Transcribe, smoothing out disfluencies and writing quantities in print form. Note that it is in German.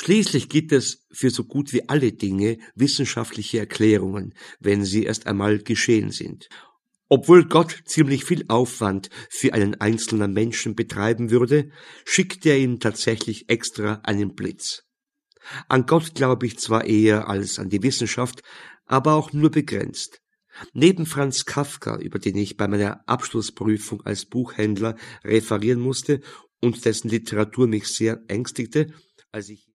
Schließlich gibt es für so gut wie alle Dinge wissenschaftliche Erklärungen, wenn sie erst einmal geschehen sind. Obwohl Gott ziemlich viel Aufwand für einen einzelnen Menschen betreiben würde, schickt er ihm tatsächlich extra einen Blitz. An Gott glaube ich zwar eher als an die Wissenschaft, aber auch nur begrenzt. Neben Franz Kafka, über den ich bei meiner Abschlussprüfung als Buchhändler referieren musste und dessen Literatur mich sehr ängstigte, als ich